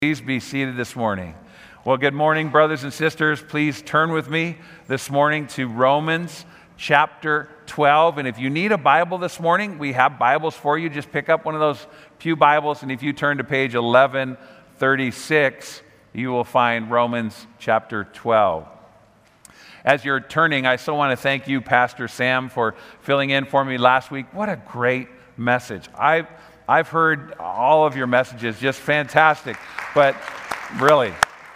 Please be seated this morning. Well, good morning, brothers and sisters. Please turn with me this morning to Romans chapter 12. And if you need a Bible this morning, we have Bibles for you. Just pick up one of those pew Bibles, and if you turn to page 1136, you will find Romans chapter 12. As you're turning, I still want to thank you, Pastor Sam, for filling in for me last week. What a great message. I've heard all of your messages, just fantastic. But really,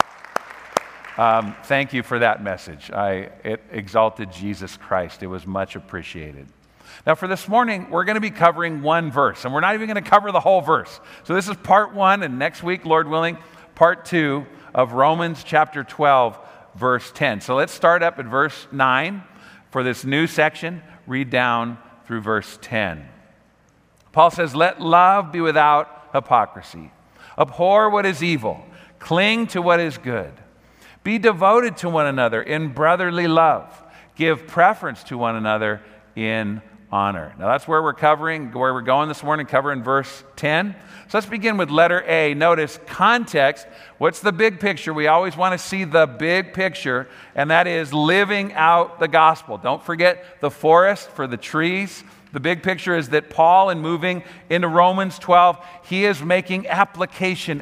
thank you for that message. It exalted Jesus Christ. It was much appreciated. Now for this morning, we're going to be covering one verse, and we're not even going to cover the whole verse. So this is part 1, and next week, Lord willing, part 2 of Romans chapter 12, verse 10. So let's start up at verse 9 for this new section, read down through verse 10. Paul says, "Let love be without hypocrisy. Abhor what is evil. Cling to what is good. Be devoted to one another in brotherly love. Give preference to one another in honor." Now that's where we're going this morning, covering verse 10. So let's begin with letter A. Notice context. What's the big picture? We always want to see the big picture, and that is living out the gospel. Don't forget the forest for the trees. The big picture is that Paul, in moving into Romans 12, he is making application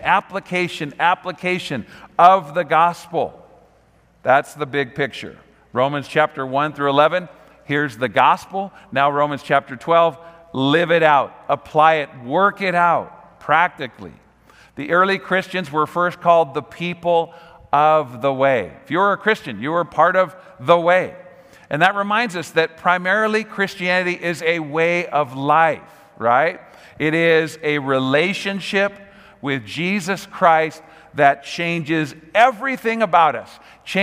of the gospel. That's the big picture. Romans chapter 1 through 11, here's the gospel. Now Romans chapter 12, live it out, apply it, work it out practically. The early Christians were first called the people of the way. If you were a Christian, you were part of the way. And that reminds us that primarily Christianity is a way of life, right? It is a relationship with Jesus Christ that changes everything about us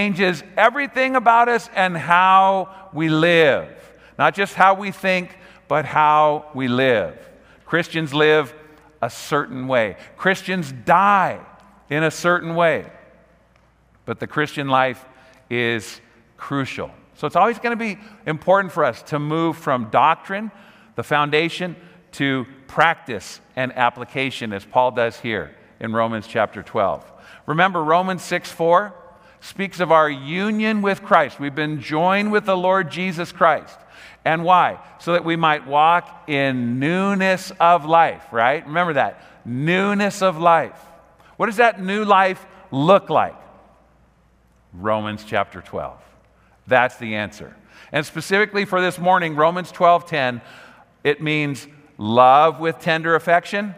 and how we live. Not just how we think, but how we live. Christians live a certain way. Christians die in a certain way. But the Christian life is crucial. So it's always going to be important for us to move from doctrine, the foundation, to practice and application, as Paul does here in Romans chapter 12. Remember, Romans 6:4 speaks of our union with Christ. We've been joined with the Lord Jesus Christ. And why? So that we might walk in newness of life, right? Remember that. Newness of life. What does that new life look like? Romans chapter 12. That's the answer. And specifically for this morning, Romans 12:10, it means love with tender affection,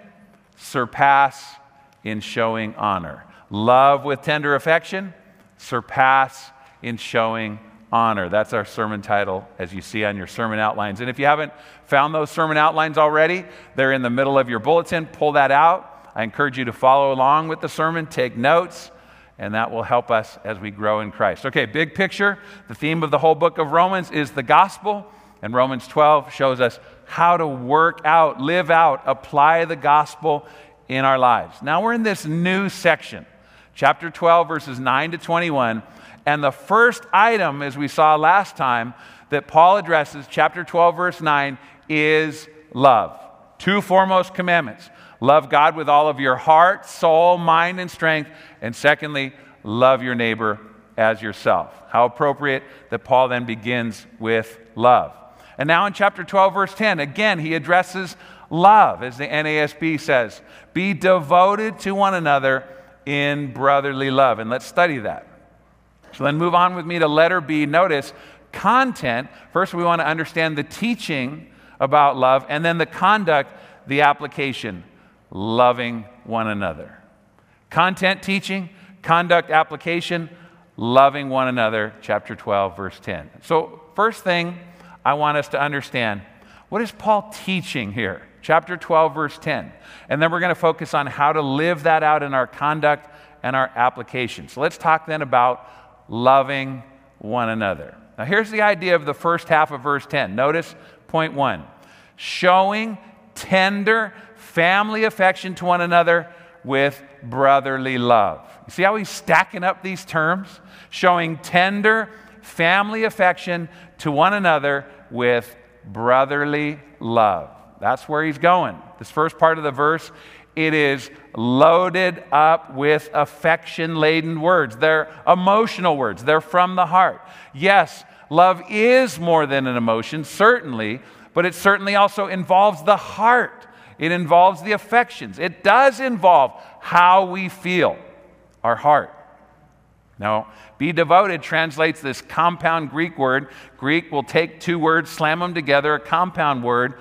surpass in showing honor. Love with tender affection, surpass in showing honor. That's our sermon title, as you see on your sermon outlines. And if you haven't found those sermon outlines already, they're in the middle of your bulletin. Pull that out. I encourage you to follow along with the sermon, take notes, and that will help us as we grow in Christ. Okay, big picture. The theme of the whole book of Romans is the gospel, and Romans 12 shows us how to work out, live out, apply the gospel in our lives. Now we're in this new section, chapter 12, verses 9 to 21, and the first item, as we saw last time, that Paul addresses, chapter 12, verse 9, is love. 2 foremost commandments. Love God with all of your heart, soul, mind, and strength. And secondly, love your neighbor as yourself. How appropriate that Paul then begins with love. And now in chapter 12, verse 10, again, he addresses love, as the NASB says. Be devoted to one another in brotherly love. And let's study that. So then move on with me to letter B. Notice content. First, we want to understand the teaching about love, and then the conduct, the application. Loving one another. Content, teaching, conduct, application, loving one another, chapter 12, verse 10. So first thing I want us to understand, what is Paul teaching here? Chapter 12, verse 10. And then we're going to focus on how to live that out in our conduct and our application. So let's talk then about loving one another. Now here's the idea of the first half of verse 10. Notice point 1. Showing tender family affection to one another with brotherly love. You see how he's stacking up these terms? Showing tender family affection to one another with brotherly love. That's where he's going. This first part of the verse it is loaded up with affection-laden words. They're emotional words. They're from the heart. Yes, love is more than an emotion, certainly, but it certainly also involves the heart. It involves the affections. It does involve how we feel, our heart. Now, be devoted translates this compound Greek word. Greek will take two words, slam them together, a compound word,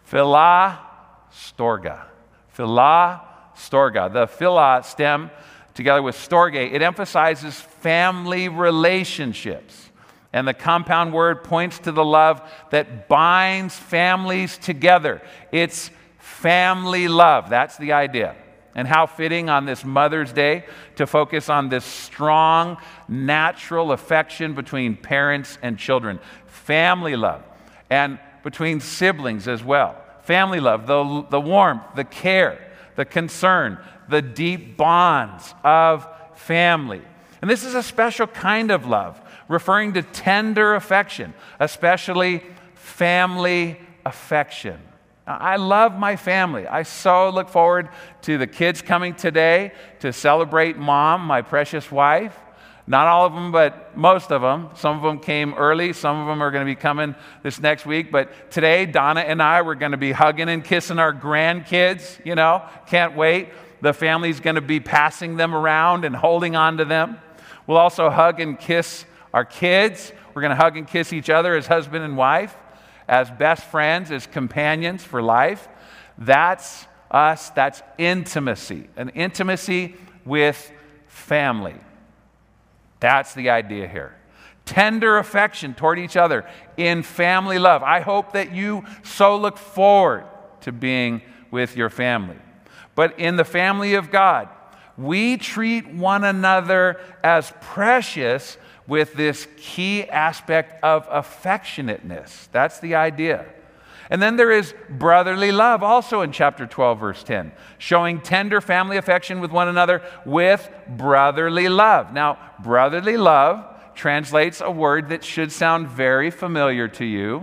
philastorga. Philastorga. The phila stem together with storge, it emphasizes family relationships. And the compound word points to the love that binds families together. It's family love. That's the idea. And how fitting on this Mother's Day to focus on this strong, natural affection between parents and children. Family love. And between siblings as well. Family love, the warmth, the care, the concern, the deep bonds of family. And this is a special kind of love, referring to tender affection, especially family affection. I love my family. I so look forward to the kids coming today to celebrate Mom, my precious wife. Not all of them, but most of them. Some of them came early. Some of them are going to be coming this next week. But today, Donna and I, we're going to be hugging and kissing our grandkids. Can't wait. The family's going to be passing them around and holding on to them. We'll also hug and kiss our kids. We're going to hug and kiss each other as husband and wife, as best friends, as companions for life. That's us. That's intimacy. An intimacy with family. That's the idea here. Tender affection toward each other in family love. I hope that you so look forward to being with your family. But in the family of God, we treat one another as precious with this key aspect of affectionateness. That's the idea. And then there is brotherly love also in chapter 12, verse 10, showing tender family affection with one another with brotherly love. Now, brotherly love translates a word that should sound very familiar to you.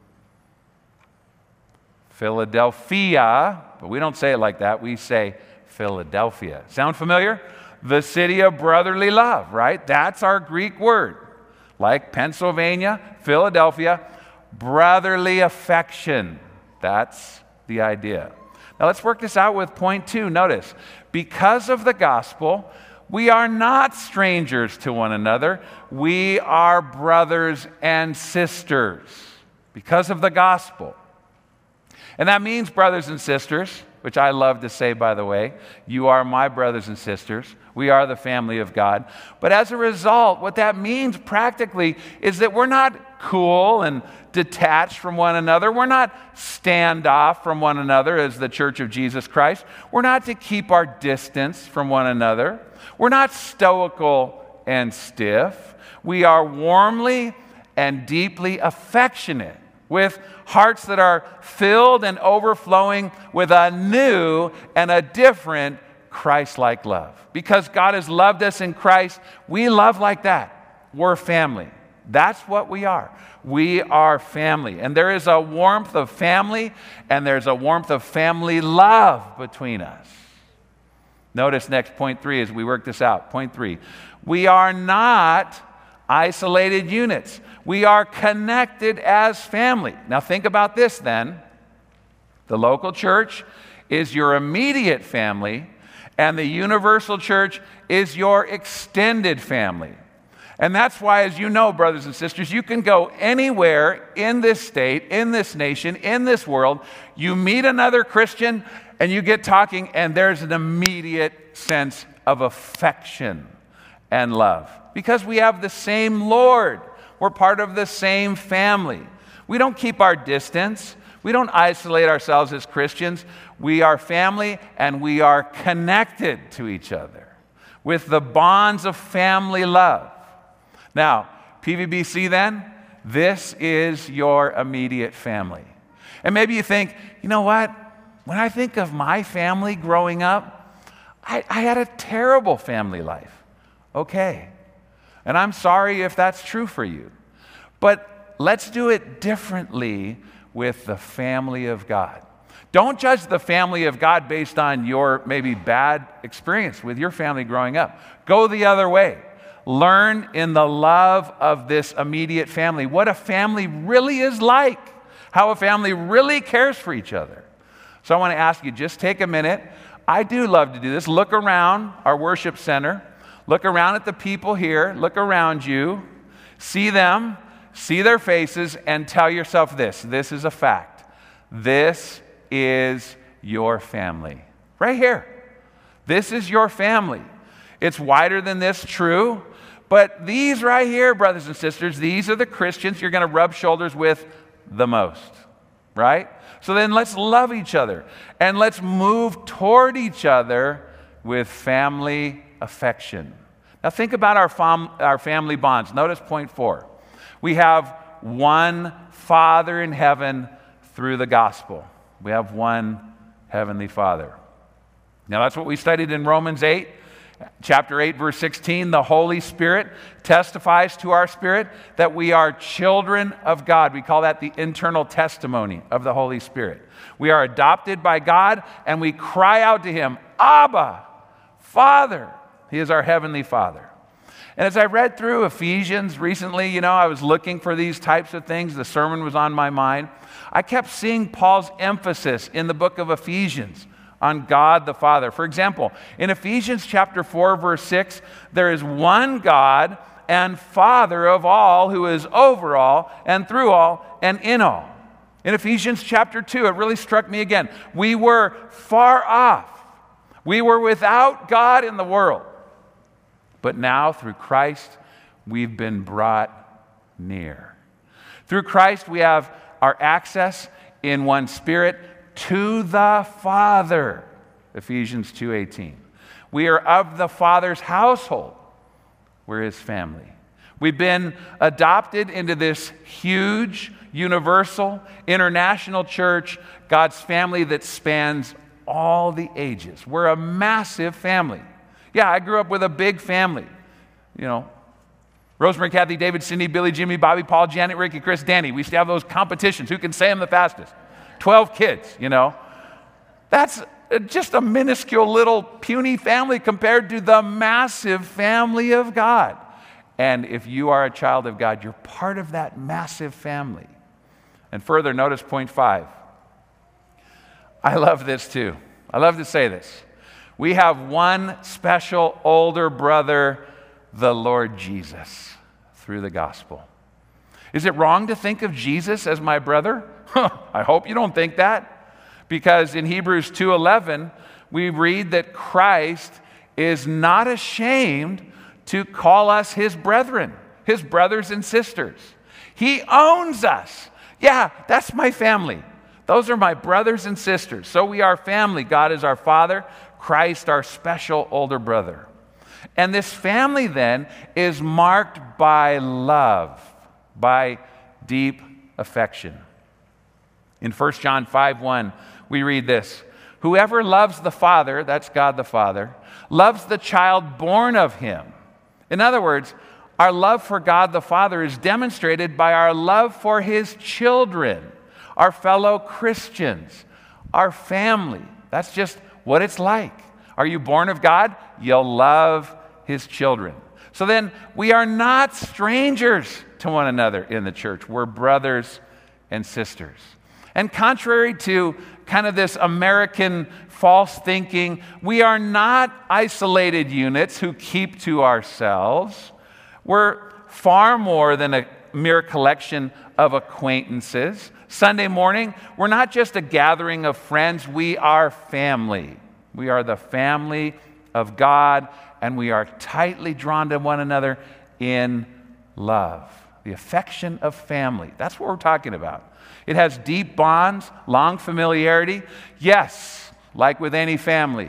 Philadelphia, but we don't say it like that. We say Philadelphia. Sound familiar? The city of brotherly love, right? That's our Greek word. Like Pennsylvania, Philadelphia, brotherly affection. That's the idea. Now let's work this out with point 2. Notice, because of the gospel, we are not strangers to one another. We are brothers and sisters because of the gospel. And that means, brothers and sisters, which I love to say, by the way, you are my brothers and sisters. We are the family of God. But as a result, what that means practically is that we're not cool and detached from one another. We're not standoff from one another as the Church of Jesus Christ. We're not to keep our distance from one another. We're not stoical and stiff. We are warmly and deeply affectionate with hearts that are filled and overflowing with a new and a different Christ-like love. Because God has loved us in Christ, we love like that. We're family. That's what we are. We are family. And there is a warmth of family, and there's a warmth of family love between us. Notice next point 3 as we work this out. Point 3. We are not isolated units. We are connected as family. Now think about this then. The local church is your immediate family, and the universal church is your extended family. And that's why, as you know, brothers and sisters, you can go anywhere in this state, in this nation, in this world. You meet another Christian, and you get talking, and there's an immediate sense of affection and love. Because we have the same Lord. We're part of the same family. We don't keep our distance. We don't isolate ourselves as Christians. We are family, and we are connected to each other with the bonds of family love. Now, PVBC then, this is your immediate family. And maybe you think, you know what? When I think of my family growing up, I had a terrible family life. Okay. And I'm sorry if that's true for you. But let's do it differently with the family of God. Don't judge the family of God based on your maybe bad experience with your family growing up. Go the other way. Learn in the love of this immediate family what a family really is like, how a family really cares for each other. So I want to ask you, just take a minute. I do love to do this. Look around our worship center. Look around at the people here. Look around you. See them. See their faces and tell yourself this. This is a fact. This is your family. Right here. This is your family. It's wider than this, true. But these right here, brothers and sisters, these are the Christians you're going to rub shoulders with the most. Right? So then let's love each other. And let's move toward each other with family affection. Now think about our family bonds. Notice point 4. We have one Father in heaven through the gospel. We have one Heavenly Father. Now that's what we studied in Romans 8, chapter 8, verse 16. The Holy Spirit testifies to our spirit that we are children of God. We call that the internal testimony of the Holy Spirit. We are adopted by God and we cry out to Him, Abba, Father. He is our Heavenly Father. And as I read through Ephesians recently, I was looking for these types of things. The sermon was on my mind. I kept seeing Paul's emphasis in the book of Ephesians on God the Father. For example, in Ephesians chapter 4, verse 6, there is one God and Father of all, who is over all and through all and in all. In Ephesians chapter 2, it really struck me again. We were far off. We were without God in the world. But now, through Christ, we've been brought near. Through Christ, we have our access in one Spirit to the Father. Ephesians 2:18. We are of the Father's household. We're His family. We've been adopted into this huge, universal, international church, God's family that spans all the ages. We're a massive family. Yeah, I grew up with a big family. Rosemary, Kathy, David, Cindy, Billy, Jimmy, Bobby, Paul, Janet, Ricky, Chris, Danny. We used to have those competitions. Who can say them the fastest? 12 kids, That's just a minuscule little puny family compared to the massive family of God. And if you are a child of God, you're part of that massive family. And further, notice point 5. I love this too. I love to say this. We have one special older brother, the Lord Jesus, through the gospel. Is it wrong to think of Jesus as my brother? I hope you don't think that. Because in Hebrews 2:11, we read that Christ is not ashamed to call us His brethren, His brothers and sisters. He owns us. Yeah, that's my family. Those are my brothers and sisters. So we are family. God is our Father. Christ, our special older brother. And this family then is marked by love, by deep affection. In 1 John 5:1, we read this. Whoever loves the Father, that's God the Father, loves the child born of Him. In other words, our love for God the Father is demonstrated by our love for His children, our fellow Christians, our family. That's just what it's like. Are you born of God? You'll love His children. So then, we are not strangers to one another in the church. We're brothers and sisters. And contrary to kind of this American false thinking, we are not isolated units who keep to ourselves. We're far more than a mere collection of acquaintances. Sunday morning, we're not just a gathering of friends, we are family. We are the family of God, and we are tightly drawn to one another in love. The affection of family. That's what we're talking about. It has deep bonds, long familiarity. Yes, like with any family,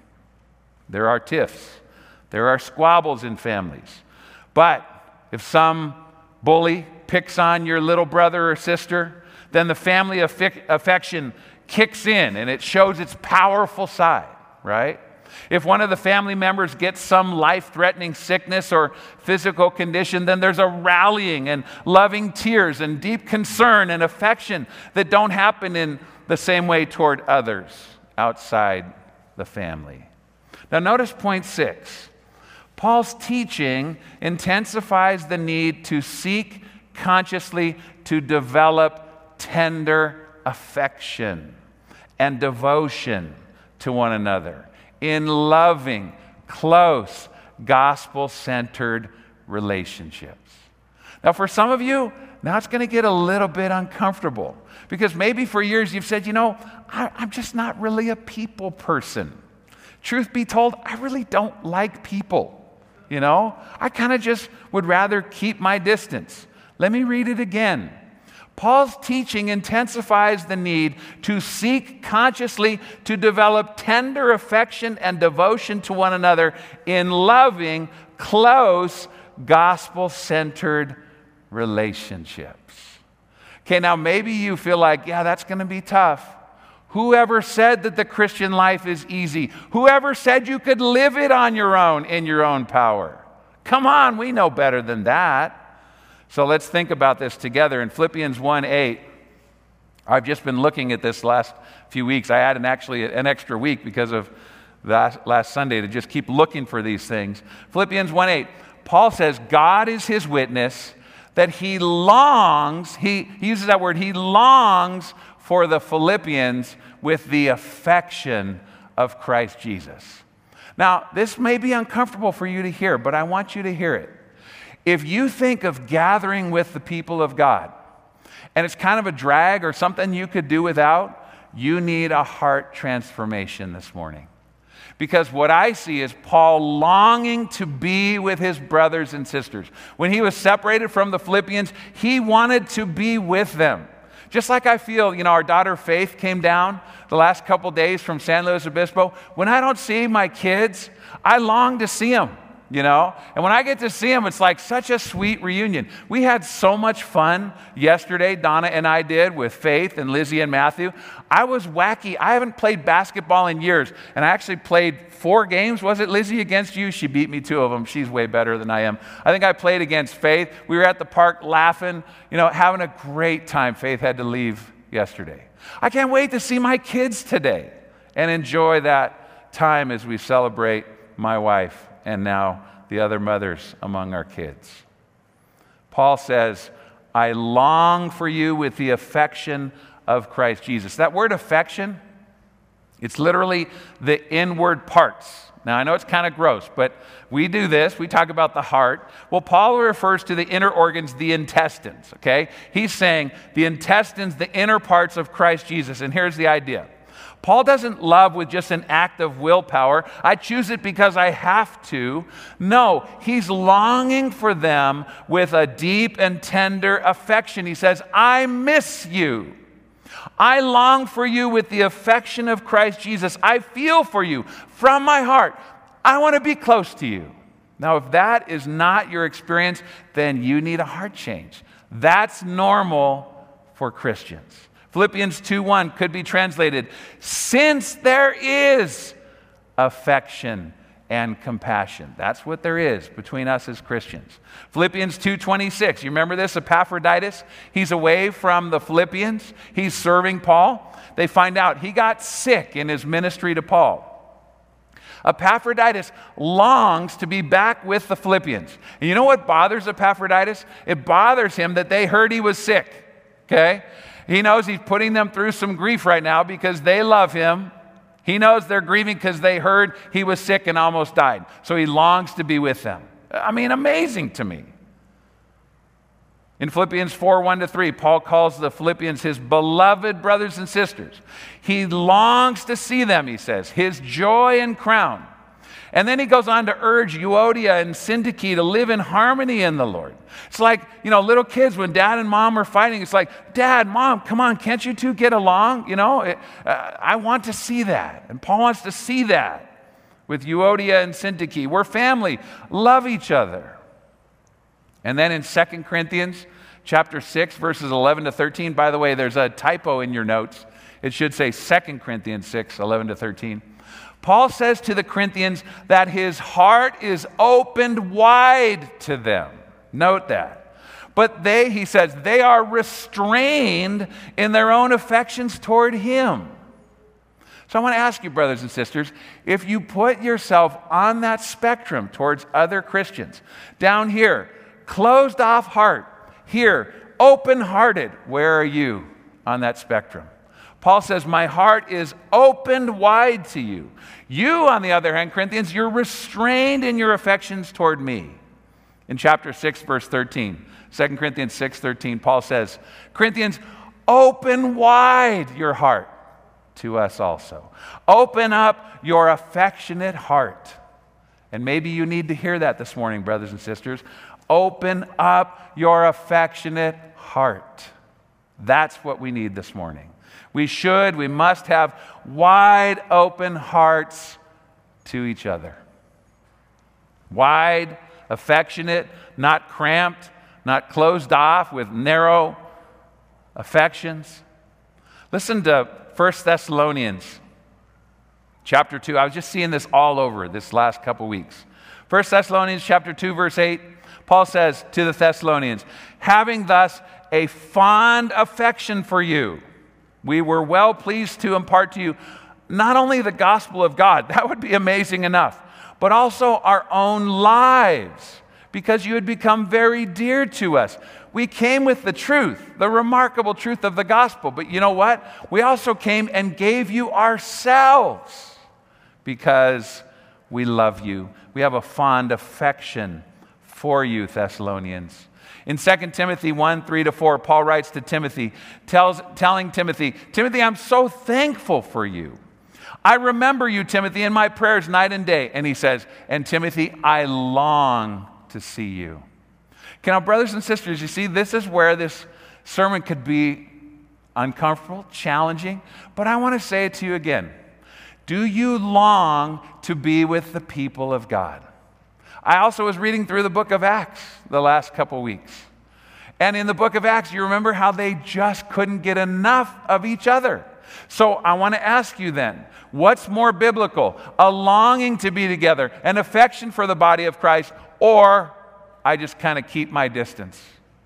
there are tiffs. There are squabbles in families. But if some bully picks on your little brother or sister, then the family affection kicks in and it shows its powerful side, right? If one of the family members gets some life-threatening sickness or physical condition, then there's a rallying and loving tears and deep concern and affection that don't happen in the same way toward others outside the family. Now notice point 6. Paul's teaching intensifies the need to seek consciously to develop tender affection and devotion to one another in loving, close, gospel-centered relationships. Now, for some of you, now it's going to get a little bit uncomfortable because maybe for years you've said, I'm just not really a people person. Truth be told, I really don't like people. I kind of just would rather keep my distance. Let me read it again. Paul's teaching intensifies the need to seek consciously to develop tender affection and devotion to one another in loving, close, gospel-centered relationships. Okay, now maybe you feel like, that's going to be tough. Whoever said that the Christian life is easy? Whoever said you could live it on your own in your own power? Come on, we know better than that. So let's think about this together. In Philippians 1:8, I've just been looking at this last few weeks. I had actually an extra week because of that last Sunday to just keep looking for these things. Philippians 1:8, Paul says, God is his witness that he longs, he uses that word, he longs for the Philippians with the affection of Christ Jesus. Now, this may be uncomfortable for you to hear, but I want you to hear it. If you think of gathering with the people of God, and it's kind of a drag or something you could do without, you need a heart transformation this morning. Because what I see is Paul longing to be with his brothers and sisters. When he was separated from the Philippians, he wanted to be with them. Just like I feel, our daughter Faith came down the last couple days from San Luis Obispo. When I don't see my kids, I long to see them. And when I get to see them, it's like such a sweet reunion. We had so much fun yesterday, Donna and I did, with Faith and Lizzie and Matthew. I was wacky. I haven't played basketball in years, and I actually played 4 games. Was it, Lizzie, against you? She beat me 2 of them. She's way better than I am. I think I played against Faith. We were at the park laughing, having a great time. Faith had to leave yesterday. I can't wait to see my kids today and enjoy that time as we celebrate my wife and now the other mothers among our kids. Paul says, I long for you with the affection of Christ Jesus. That word affection, it's literally the inward parts. Now, I know it's kind of gross, but we do this. We talk about the heart. Well, Paul refers to the inner organs, the intestines, okay? He's saying the intestines, the inner parts of Christ Jesus. And here's the idea. Paul doesn't love with just an act of willpower. I choose it because I have to. No, he's longing for them with a deep and tender affection. He says, I miss you. I long for you with the affection of Christ Jesus. I feel for you from my heart. I want to be close to you. Now, if that is not your experience, then you need a heart change. That's normal for Christians. Philippians 2:1 could be translated, since there is affection and compassion. That's what there is between us as Christians. Philippians 2:26, you remember this? Epaphroditus, he's away from the Philippians. He's serving Paul. They find out he got sick in his ministry to Paul. Epaphroditus longs to be back with the Philippians. And you know what bothers Epaphroditus? It bothers him that they heard he was sick, okay? He knows he's putting them through some grief right now because they love him. He knows they're grieving because they heard he was sick and almost died. So he longs to be with them. I mean, amazing to me. In Philippians 4:1-3, Paul calls the Philippians his beloved brothers and sisters. He longs to see them, he says, his joy and crown. And then he goes on to urge Euodia and Syntyche to live in harmony in the Lord. It's like, little kids, when dad and mom are fighting, it's like, Dad, Mom, come on, can't you two get along? I want to see that. And Paul wants to see that with Euodia and Syntyche. We're family. Love each other. And then in 2 Corinthians chapter 6, verses 11-13, by the way, there's a typo in your notes. It should say 2 Corinthians 6, 11-13. Paul says to the Corinthians that his heart is opened wide to them. Note that. But they, he says, they are restrained in their own affections toward him. So I want to ask you, brothers and sisters, if you put yourself on that spectrum towards other Christians, down here, closed off heart, here, open-hearted, where are you on that spectrum? Paul says, my heart is opened wide to you. You, on the other hand, Corinthians, you're restrained in your affections toward me. In chapter 6, verse 13, 2 Corinthians 6:13, Paul says, Corinthians, open wide your heart to us also. Open up your affectionate heart. And maybe you need to hear that this morning, brothers and sisters. Open up your affectionate heart. That's what we need this morning. We must have wide open hearts to each other. Wide, affectionate, not cramped, not closed off with narrow affections. Listen to 1 Thessalonians chapter 2. I was just seeing this all over this last couple weeks. 1 Thessalonians chapter 2, verse 8, Paul says to the Thessalonians, having thus a fond affection for you, we were well pleased to impart to you not only the gospel of God, that would be amazing enough, but also our own lives, because you had become very dear to us. We came with the truth, the remarkable truth of the gospel. But you know what? We also came and gave you ourselves because we love you. We have a fond affection for you, Thessalonians. In 2 Timothy 1:3-4, Paul writes to Timothy, telling Timothy, Timothy, I'm so thankful for you. I remember you, Timothy, in my prayers night and day. And he says, and Timothy, I long to see you. Okay, now, brothers and sisters, you see, this is where this sermon could be uncomfortable, challenging, but I want to say it to you again. Do you long to be with the people of God? I also was reading through the book of Acts the last couple weeks. And in the book of Acts, you remember how they just couldn't get enough of each other. So I want to ask you then, what's more biblical? A longing to be together, an affection for the body of Christ, or I just kind of keep my distance?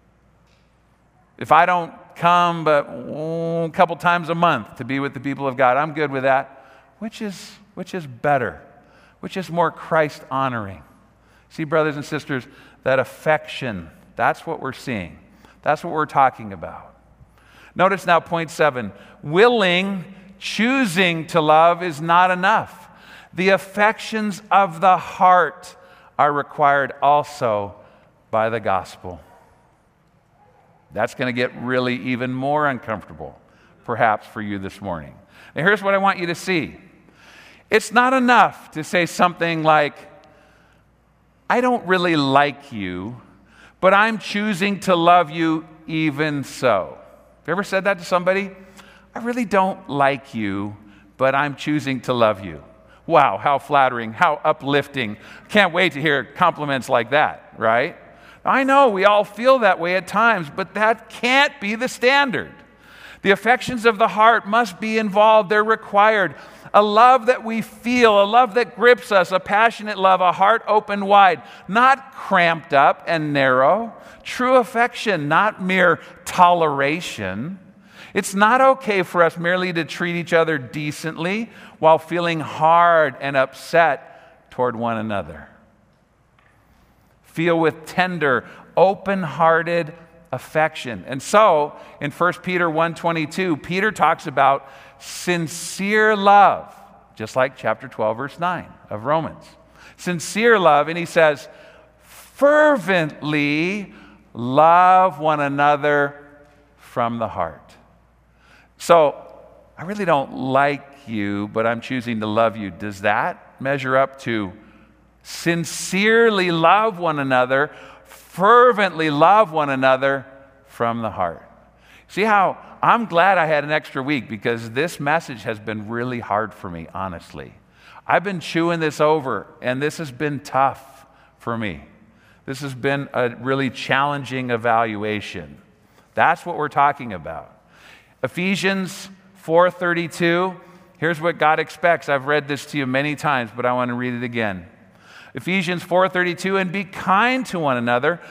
If I don't come but a couple times a month to be with the people of God, I'm good with that. Which is better? Which is more Christ-honoring? See, brothers and sisters, that affection, that's what we're seeing. That's what we're talking about. Notice now point 7. Choosing to love is not enough. The affections of the heart are required also by the gospel. That's going to get really even more uncomfortable, perhaps, for you this morning. Now, here's what I want you to see. It's not enough to say something like, I don't really like you, but I'm choosing to love you even so. Have you ever said that to somebody? I really don't like you, but I'm choosing to love you. Wow, how flattering, how uplifting. Can't wait to hear compliments like that, right? I know we all feel that way at times, but that can't be the standard. The affections of the heart must be involved. They're required. A love that we feel, a love that grips us, a passionate love, a heart open wide, not cramped up and narrow. True affection, not mere toleration. It's not okay for us merely to treat each other decently while feeling hard and upset toward one another. Feel with tender, open-hearted affection. And so, in 1 Peter 1:22, Peter talks about sincere love, just like chapter 12, verse 9 of Romans. Sincere love, and he says, fervently love one another from the heart. So, I really don't like you, but I'm choosing to love you. Does that measure up to sincerely love one another, fervently love one another from the heart? See how I'm glad I had an extra week, because this message has been really hard for me, honestly. I've been chewing this over, and this has been tough for me. This has been a really challenging evaluation. That's what we're talking about. Ephesians 4:32, here's what God expects. I've read this to you many times, but I want to read it again. Ephesians 4:32, and be kind to one another,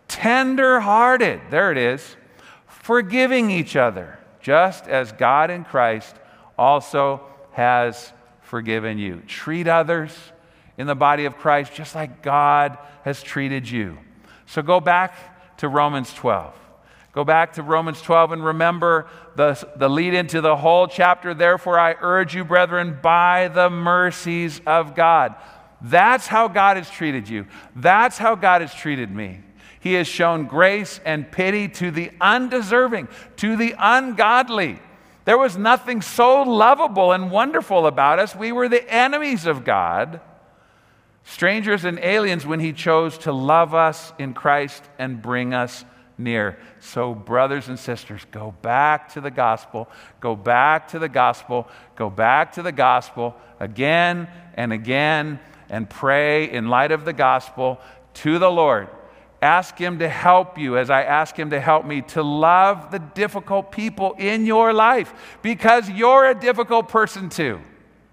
tender-hearted, there it is, forgiving each other, just as God in Christ also has forgiven you. Treat others in the body of Christ just like God has treated you. So go back to Romans 12. Go back to Romans 12 and remember the lead into the whole chapter. Therefore, I urge you, brethren, by the mercies of God. That's how God has treated you. That's how God has treated me. He has shown grace and pity to the undeserving, to the ungodly. There was nothing so lovable and wonderful about us. We were the enemies of God, strangers and aliens, when He chose to love us in Christ and bring us near. So, brothers and sisters, go back to the gospel, go back to the gospel, go back to the gospel again and again, and pray in light of the gospel to the Lord. Ask Him to help you, as I ask Him to help me, to love the difficult people in your life, because you're a difficult person too.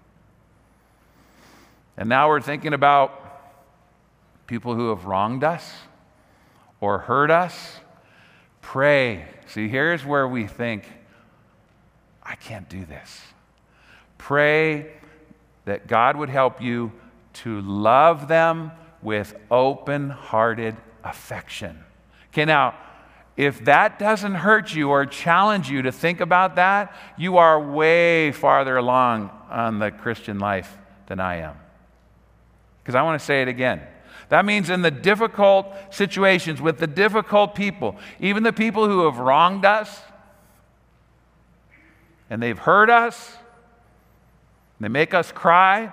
And now we're thinking about people who have wronged us or hurt us. Pray. See, here's where we think, I can't do this. Pray that God would help you to love them with open-hearted affection. Okay, now, if that doesn't hurt you or challenge you to think about that, you are way farther along on the Christian life than I am. Because I want to say it again. That means in the difficult situations with the difficult people, even the people who have wronged us, and they've hurt us, they make us cry,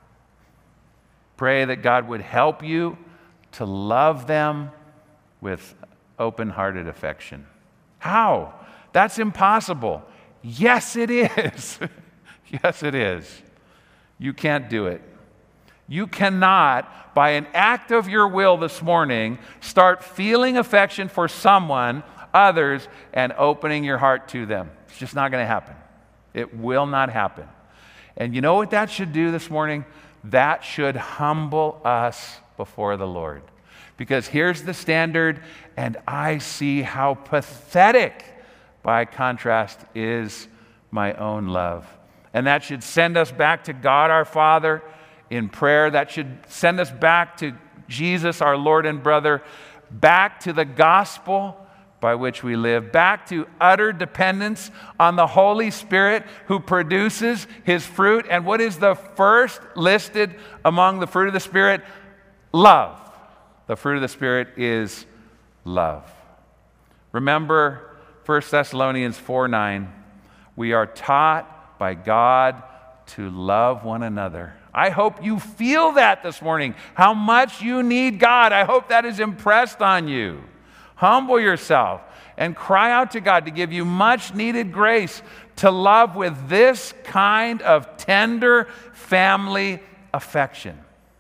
pray that God would help you to love them with open-hearted affection. How? That's impossible. Yes, it is. Yes, it is. You can't do it. You cannot, by an act of your will this morning, start feeling affection for someone, others, and opening your heart to them. It's just not going to happen. It will not happen. And you know what that should do this morning? That should humble us before the Lord. Because here's the standard, and I see how pathetic, by contrast, is my own love. And that should send us back to God our Father in prayer. That should send us back to Jesus, our Lord and brother, back to the gospel by which we live, back to utter dependence on the Holy Spirit who produces His fruit. And what is the first listed among the fruit of the Spirit? Love. The fruit of the Spirit is love. Remember 1 Thessalonians 4:9. We are taught by God to love one another. I hope you feel that this morning, how much you need God. I hope that is impressed on you. Humble yourself and cry out to God to give you much needed grace to love with this kind of tender family affection.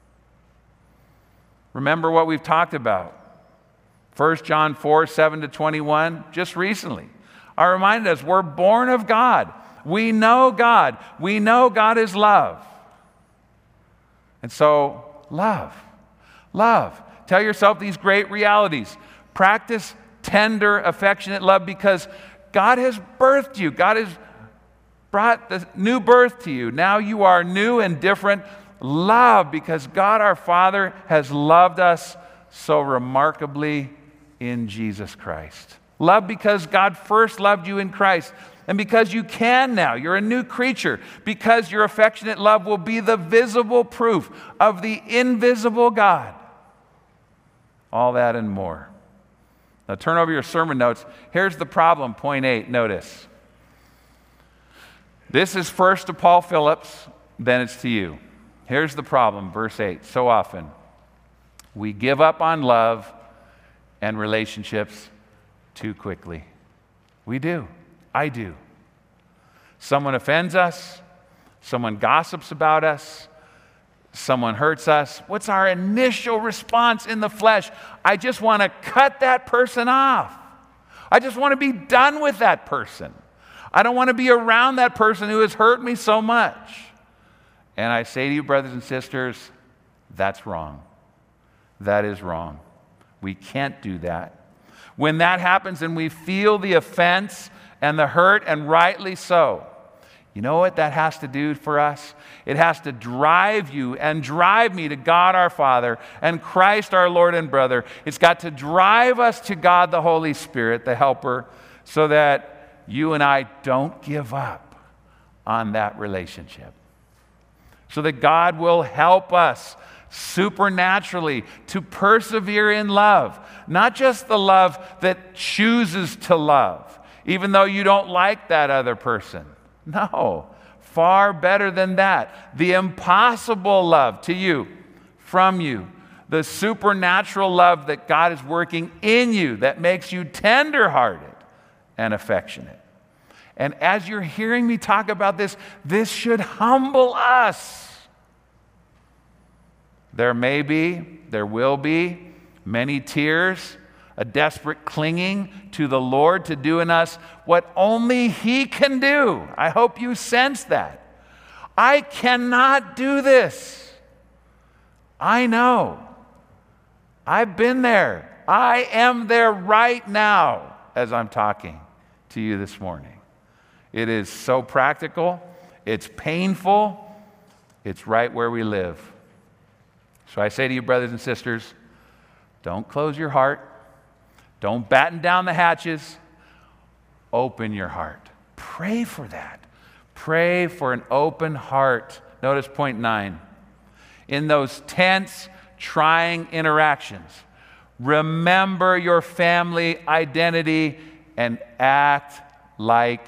Remember what we've talked about. 1 John 4:7-21, just recently. I reminded us we're born of God. We know God. We know God is love. And so, love. Love. Tell yourself these great realities. Practice tender, affectionate love because God has birthed you. God has brought the new birth to you. Now you are new and different. Love because God our Father has loved us so remarkably in Jesus Christ. Love because God first loved you in Christ. And because you can now, you're a new creature. Because your affectionate love will be the visible proof of the invisible God. All that and more. Now turn over your sermon notes. Here's the problem, point 8. Notice. This is first to Paul Phillips, then it's to you. Here's the problem, verse 8. So often, we give up on love and relationships too quickly. We do. I do. Someone offends us. Someone gossips about us. Someone hurts us. What's our initial response in the flesh? I just want to cut that person off. I just want to be done with that person. I don't want to be around that person who has hurt me so much. And I say to you, brothers and sisters, that's wrong. That is wrong. We can't do that. When that happens and we feel the offense and the hurt, and rightly so, you know what that has to do for us? It has to drive you and drive me to God our Father and Christ our Lord and brother. It's got to drive us to God the Holy Spirit, the Helper, so that you and I don't give up on that relationship. So that God will help us supernaturally to persevere in love. Not just the love that chooses to love, even though you don't like that other person. No, far better than that. The impossible love to you, from you. The supernatural love that God is working in you that makes you tenderhearted and affectionate. And as you're hearing me talk about this, this should humble us. There will be many tears, a desperate clinging to the Lord to do in us what only He can do. I hope you sense that. I cannot do this. I know. I've been there. I am there right now as I'm talking to you this morning. It is so practical. It's painful. It's right where we live. So I say to you, brothers and sisters, don't close your heart. Don't batten down the hatches. Open your heart. Pray for that. Pray for an open heart. Notice point 9. In those tense, trying interactions, remember your family identity and act like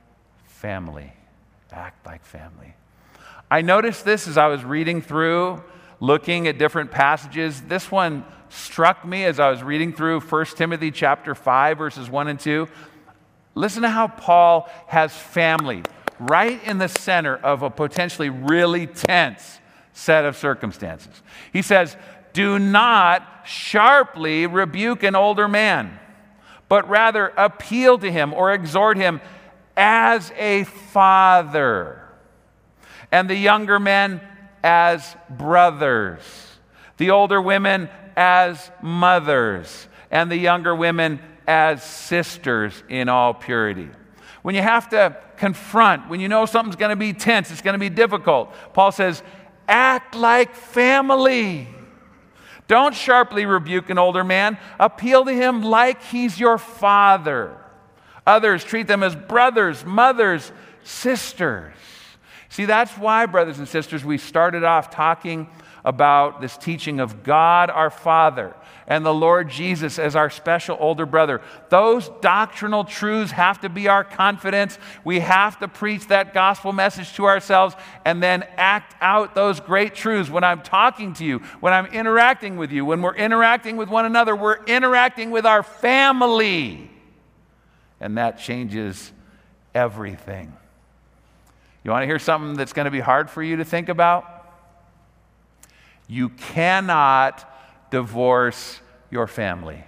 family. Act like family. I noticed this as I was reading through, looking at different passages. This one struck me as I was reading through 1 Timothy chapter 5, verses 1 and 2. Listen to how Paul has family right in the center of a potentially really tense set of circumstances. He says, do not sharply rebuke an older man, but rather appeal to him or exhort him as a father, and the younger men as brothers, the older women as mothers, and the younger women as sisters in all purity. When you have to confront, when you know something's going to be tense, it's going to be difficult, Paul says, act like family. Don't sharply rebuke an older man. Appeal to him like he's your father. Others, treat them as brothers, mothers, sisters. See, that's why, brothers and sisters, we started off talking about this teaching of God our Father and the Lord Jesus as our special older brother. Those doctrinal truths have to be our confidence. We have to preach that gospel message to ourselves and then act out those great truths. When I'm talking to you, when I'm interacting with you, when we're interacting with one another, we're interacting with our family. And that changes everything. You want to hear something that's going to be hard for you to think about? You cannot divorce your family.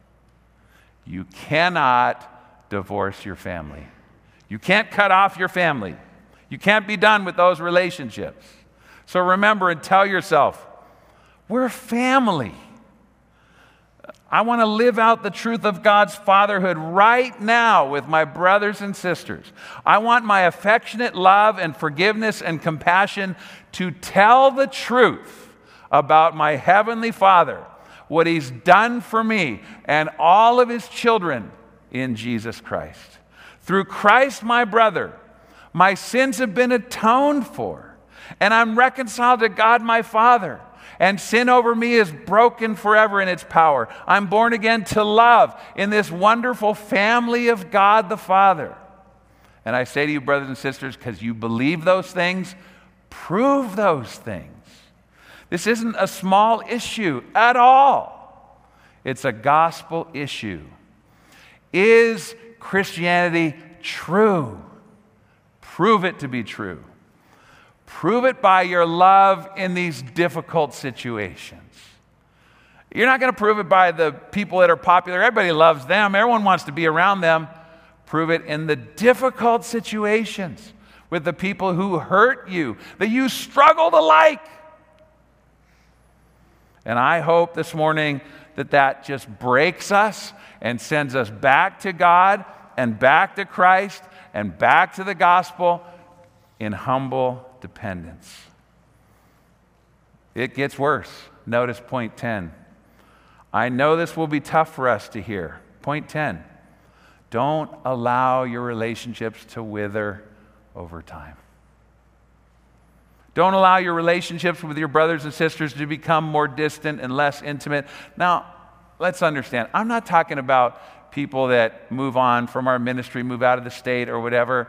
You cannot divorce your family. You can't cut off your family. You can't be done with those relationships. So remember and tell yourself, we're family. I want to live out the truth of God's fatherhood right now with my brothers and sisters. I want my affectionate love and forgiveness and compassion to tell the truth about my heavenly Father, what He's done for me and all of His children in Jesus Christ. Through Christ, my brother, my sins have been atoned for, and I'm reconciled to God, my Father. And sin over me is broken forever in its power. I'm born again to love in this wonderful family of God the Father. And I say to you, brothers and sisters, because you believe those things, prove those things. This isn't a small issue at all. It's a gospel issue. Is Christianity true? Prove it to be true. Prove it by your love in these difficult situations. You're not going to prove it by the people that are popular. Everybody loves them. Everyone wants to be around them. Prove it in the difficult situations with the people who hurt you, that you struggle to like. And I hope this morning that just breaks us and sends us back to God and back to Christ and back to the gospel in humble dependence. It gets worse. Notice point 10. I know this will be tough for us to hear. Point 10. Don't allow your relationships to wither over time. Don't allow your relationships with your brothers and sisters to become more distant and less intimate. Now, let's understand, I'm not talking about people that move on from our ministry, move out of the state or whatever.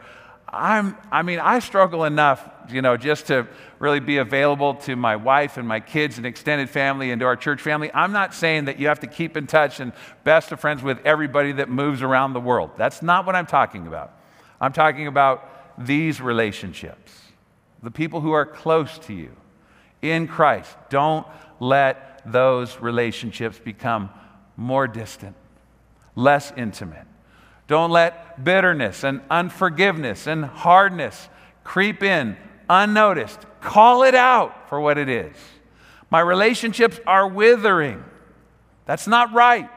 I struggle enough, just to really be available to my wife and my kids and extended family and to our church family. I'm not saying that you have to keep in touch and best of friends with everybody that moves around the world. That's not what I'm talking about. I'm talking about these relationships. The people who are close to you in Christ. Don't let those relationships become more distant, less intimate. Don't let bitterness and unforgiveness and hardness creep in unnoticed. Call it out for what it is. My relationships are withering. That's not right.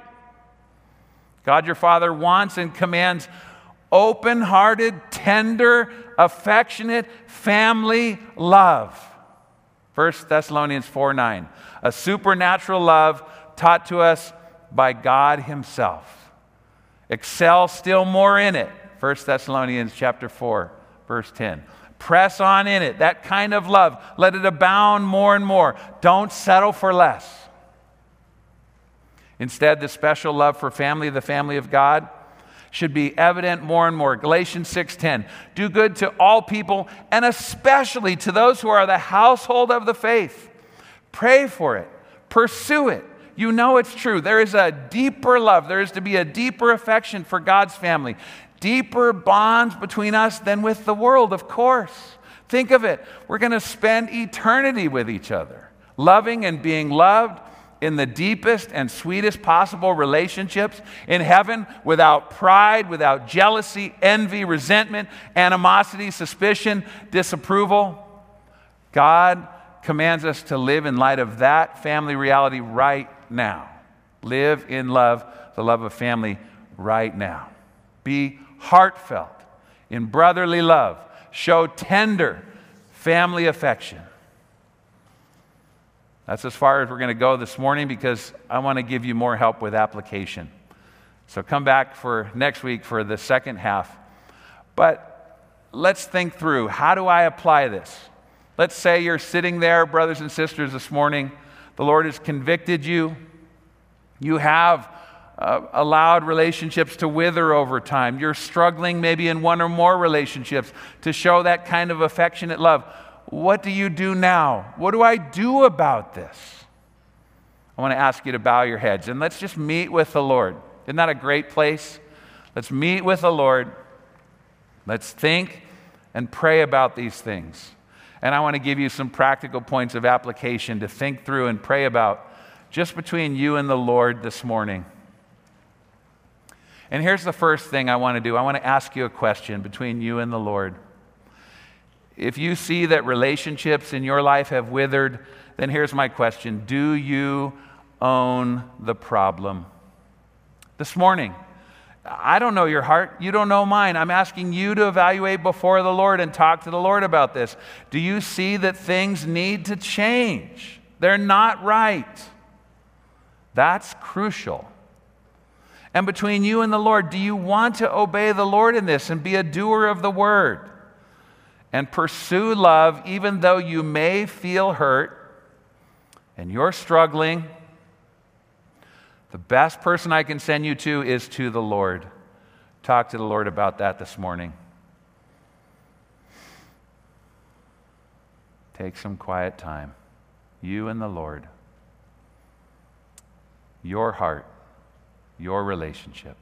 God your Father wants and commands open-hearted, tender, affectionate family love. 1 Thessalonians 4:9. A supernatural love taught to us by God himself. Excel still more in it. 1 Thessalonians chapter 4, verse 10. Press on in it, that kind of love. Let it abound more and more. Don't settle for less. Instead, the special love for family, the family of God, should be evident more and more. Galatians 6:10. Do good to all people, and especially to those who are the household of the faith. Pray for it. Pursue it. You know it's true. There is a deeper love. There is to be a deeper affection for God's family. Deeper bonds between us than with the world, of course. Think of it. We're going to spend eternity with each other, loving and being loved in the deepest and sweetest possible relationships in heaven, without pride, without jealousy, envy, resentment, animosity, suspicion, disapproval. God commands us to live in light of that family reality right now. Live in love, the love of family right now. Be heartfelt in brotherly love. Show tender family affection. That's as far as we're going to go this morning, because I want to give you more help with application. So come back for next week for the second half. But let's think through, how do I apply this? Let's say you're sitting there, brothers and sisters, this morning. The Lord has convicted you. You have allowed relationships to wither over time. You're struggling maybe in one or more relationships to show that kind of affectionate love. What do you do now? What do I do about this? I want to ask you to bow your heads and let's just meet with the Lord. Isn't that a great place? Let's meet with the Lord. Let's think and pray about these things. And I want to give you some practical points of application to think through and pray about just between you and the Lord this morning. And here's the first thing I want to do. I want to ask you a question between you and the Lord. If you see that relationships in your life have withered, then here's my question. Do you own the problem? This morning, I don't know your heart. You don't know mine. I'm asking you to evaluate before the Lord and talk to the Lord about this. Do you see that things need to change? They're not right. That's crucial. And between you and the Lord, do you want to obey the Lord in this and be a doer of the word? And pursue love even though you may feel hurt and you're struggling? The best person I can send you to is to the Lord. Talk to the Lord about that this morning. Take some quiet time. You and the Lord. Your heart. Your relationships.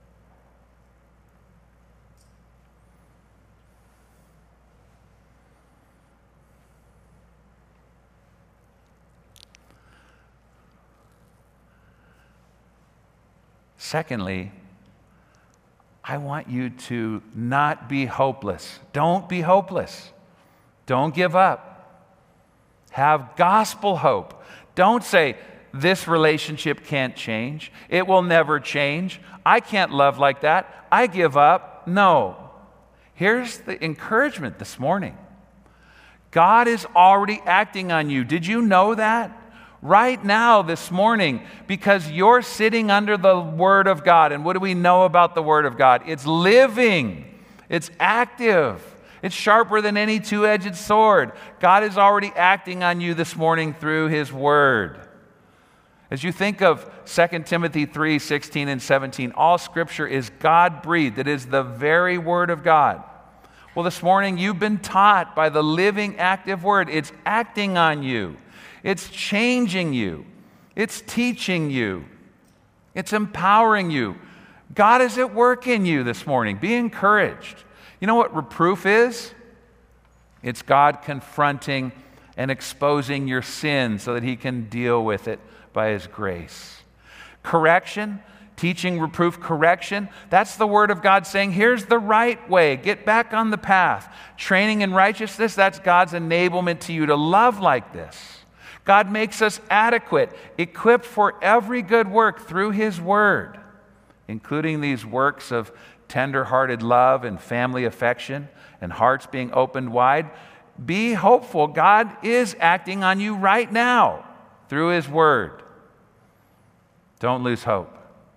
Secondly, I want you to not be hopeless. Don't be hopeless. Don't give up. Have gospel hope. Don't say, this relationship can't change. It will never change. I can't love like that. I give up. No. Here's the encouragement this morning. God is already acting on you. Did you know that? Right now, this morning, because you're sitting under the Word of God. And what do we know about the Word of God? It's living. It's active. It's sharper than any two-edged sword. God is already acting on you this morning through His Word. As you think of 2 Timothy 3:16 and 17, all Scripture is God-breathed. It is the very Word of God. Well, this morning you've been taught by the living, active Word. It's acting on you. It's changing you. It's teaching you. It's empowering you. God is at work in you this morning. Be encouraged. You know what reproof is? It's God confronting and exposing your sin so that He can deal with it by His grace. Correction, teaching, reproof, correction, that's the Word of God saying, here's the right way. Get back on the path. Training in righteousness, that's God's enablement to you to love like this. God makes us adequate, equipped for every good work through His Word, including these works of tender-hearted love and family affection and hearts being opened wide. Be hopeful. God is acting on you right now through His Word. Don't lose hope.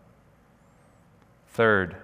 Third,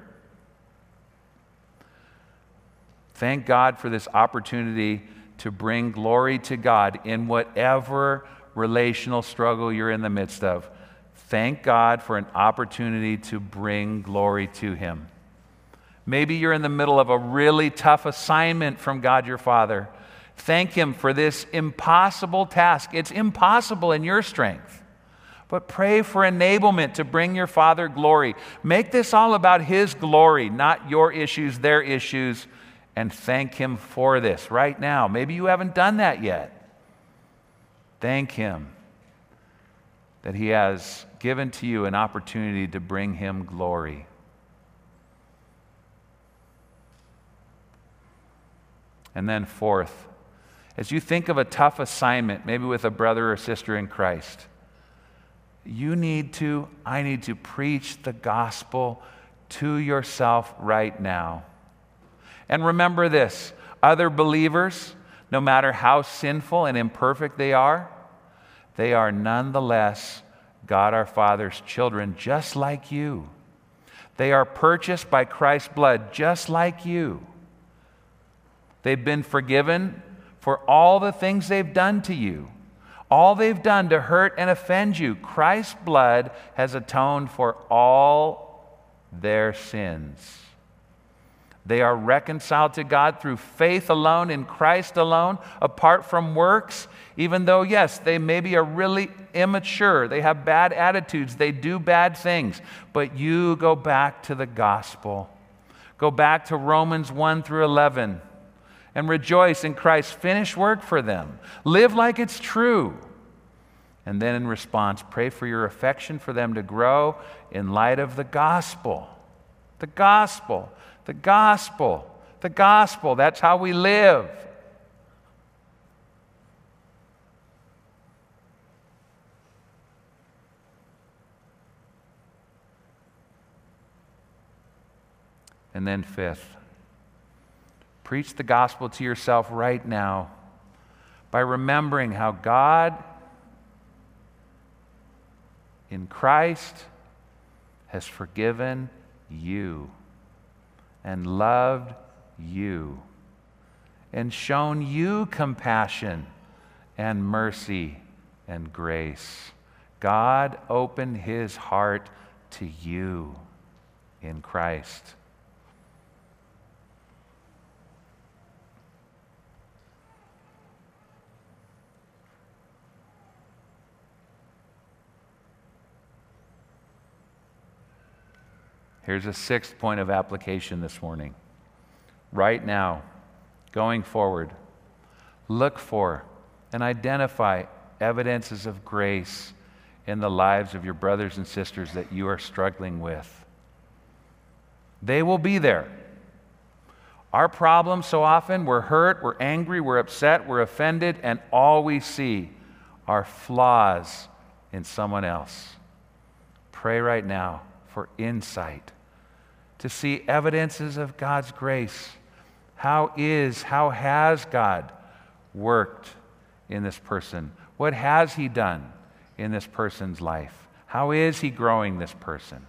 thank God for this opportunity to bring glory to God in whatever relational struggle you're in the midst of. Thank God for an opportunity to bring glory to Him. Maybe you're in the middle of a really tough assignment from God your Father. Thank Him for this impossible task. It's impossible in your strength. But pray for enablement to bring your Father glory. Make this all about His glory, not your issues, their issues, and thank Him for this right now. Maybe you haven't done that yet. Thank Him that He has given to you an opportunity to bring Him glory. And then fourth, as you think of a tough assignment, maybe with a brother or sister in Christ, I need to preach the gospel to yourself right now. And remember this, other believers, no matter how sinful and imperfect they are nonetheless God our Father's children, just like you. They are purchased by Christ's blood, just like you. They've been forgiven for all the things they've done to you, all they've done to hurt and offend you. Christ's blood has atoned for all their sins. They are reconciled to God through faith alone, in Christ alone, apart from works, even though, yes, they maybe are really immature, they have bad attitudes, they do bad things, but you go back to the gospel. Go back to Romans 1 through 11 and rejoice in Christ's finished work for them. Live like it's true. And then in response, pray for your affection for them to grow in light of the gospel. The gospel. The gospel. The gospel. That's how we live. And then fifth, preach the gospel to yourself right now by remembering how God in Christ has forgiven you and loved you and shown you compassion and mercy and grace. God opened His heart to you in Christ. Here's a sixth point of application this morning. Right now, going forward, look for and identify evidences of grace in the lives of your brothers and sisters that you are struggling with. They will be there. Our problem so often, we're hurt, we're angry, we're upset, we're offended, and all we see are flaws in someone else. Pray right now for insight to see evidences of God's grace. How has God worked in this person? What has He done in this person's life? How is He growing this person?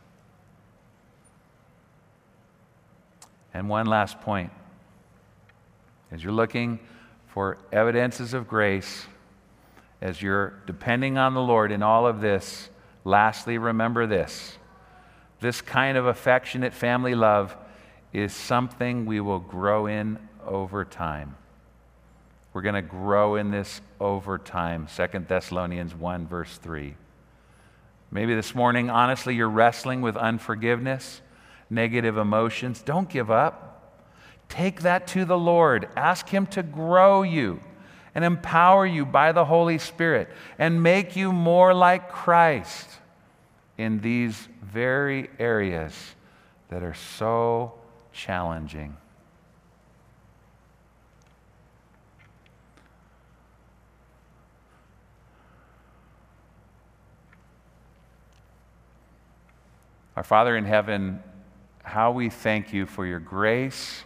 And one last point. As you're looking for evidences of grace, as you're depending on the Lord in all of this, lastly, remember this. This kind of affectionate family love is something we will grow in over time. We're going to grow in this over time. 2 Thessalonians 1, verse 3. Maybe this morning, honestly, you're wrestling with unforgiveness, negative emotions. Don't give up. Take that to the Lord. Ask Him to grow you and empower you by the Holy Spirit and make you more like Christ in these very areas that are so challenging. Our Father in heaven, how we thank You for Your grace,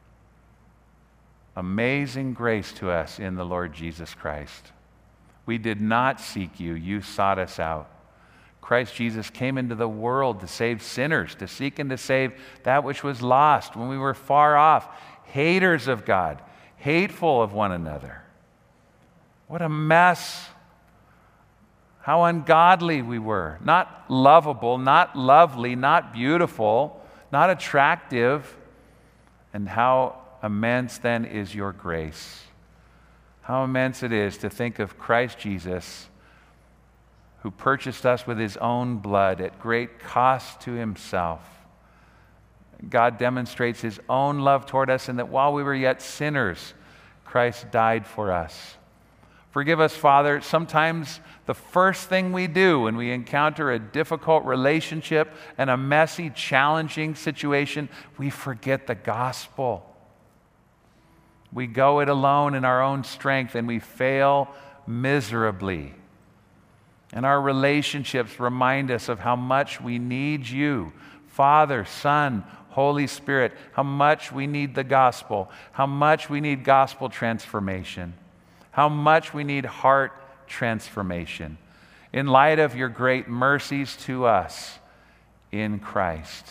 amazing grace to us in the Lord Jesus Christ. We did not seek You, You sought us out. Christ Jesus came into the world to save sinners, to seek and to save that which was lost when we were far off, haters of God, hateful of one another. What a mess. How ungodly we were. Not lovable, not lovely, not beautiful, not attractive. And how immense then is Your grace. How immense it is to think of Christ Jesus, who purchased us with His own blood at great cost to Himself. God demonstrates His own love toward us, and that while we were yet sinners, Christ died for us. Forgive us, Father. Sometimes the first thing we do when we encounter a difficult relationship and a messy, challenging situation, we forget the gospel. We go it alone in our own strength, and we fail miserably. And our relationships remind us of how much we need You, Father, Son, Holy Spirit, how much we need the gospel, how much we need gospel transformation, how much we need heart transformation. In light of Your great mercies to us in Christ,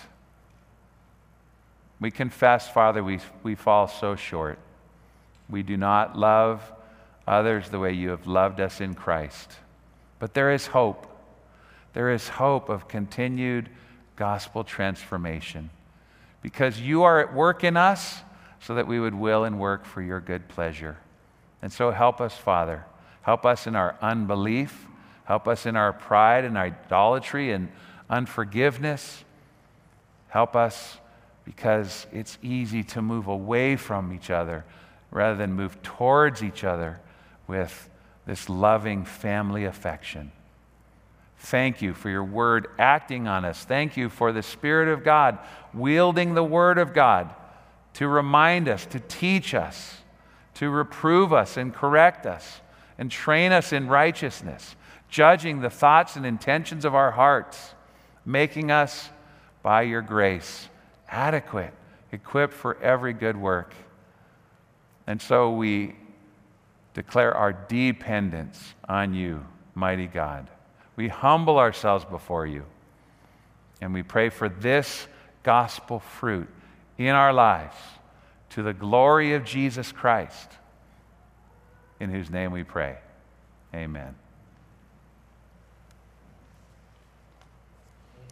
we confess, Father, we fall so short. We do not love others the way You have loved us in Christ. But there is hope. There is hope of continued gospel transformation, because You are at work in us so that we would will and work for Your good pleasure. And so help us, Father. Help us in our unbelief. Help us in our pride and idolatry and unforgiveness. Help us because it's easy to move away from each other rather than move towards each other with this loving family affection. Thank You for Your word acting on us. Thank You for the Spirit of God wielding the word of God to remind us, to teach us, to reprove us and correct us and train us in righteousness, judging the thoughts and intentions of our hearts, making us, by Your grace, adequate, equipped for every good work. And so we declare our dependence on You, mighty God. We humble ourselves before You, and we pray for this gospel fruit in our lives to the glory of Jesus Christ, in whose name we pray. Amen.